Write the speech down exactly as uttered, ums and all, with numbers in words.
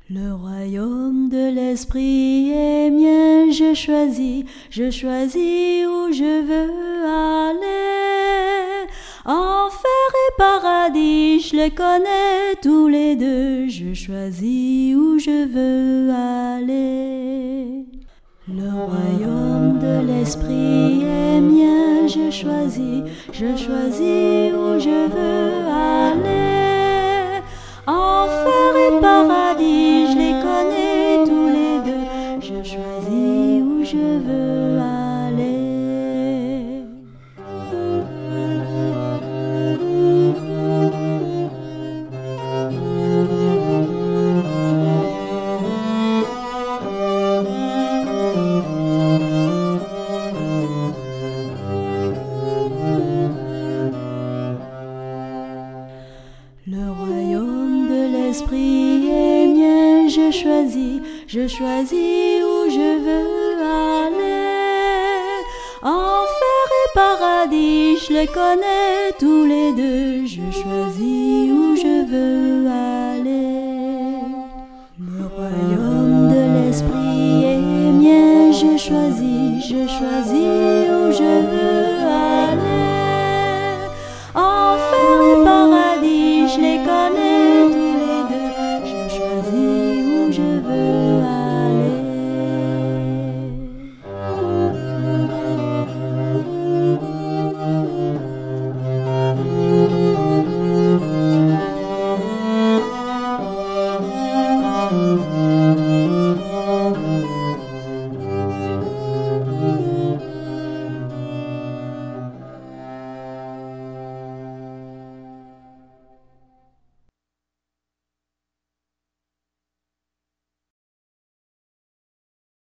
Le royaume de l'esprit est mien, je choisis, je choisis où je veux aller. Enfer et paradis, je les connais tous les deux, je choisis où je veux aller. Le royaume de l'esprit est mien, je choisis, je choisis où je veux aller. Enfer et paradis, je les connais tous les deux, je choisis où je veux aller. Le royaume de l'esprit est mien, je choisis, je choisis où je veux aller. Enfer et paradis, je les connais tous les deux, je choisis où je veux aller.